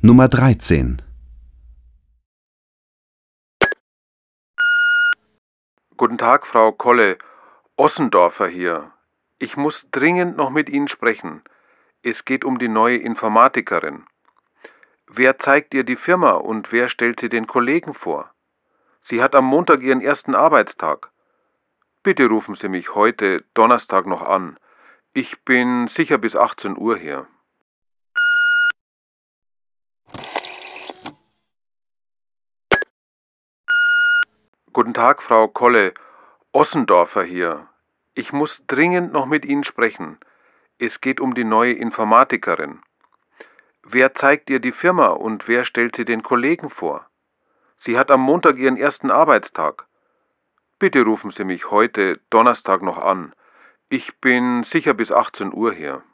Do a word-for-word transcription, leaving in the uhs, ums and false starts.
Nummer dreizehn. Guten Tag, Frau Kolle. Ossendorfer hier. Ich muss dringend noch mit Ihnen sprechen. Es geht um die neue Informatikerin. Wer zeigt ihr die Firma und wer stellt sie den Kollegen vor? Sie hat am Montag ihren ersten Arbeitstag. Bitte rufen Sie mich heute, Donnerstag, noch an. Ich bin sicher bis achtzehn Uhr hier. Guten Tag, Frau Kolle. Ossendorfer hier. Ich muss dringend noch mit Ihnen sprechen. Es geht um die neue Informatikerin. Wer zeigt ihr die Firma und wer stellt sie den Kollegen vor? Sie hat am Montag ihren ersten Arbeitstag. Bitte rufen Sie mich heute, Donnerstag, noch an. Ich bin sicher bis achtzehn Uhr hier.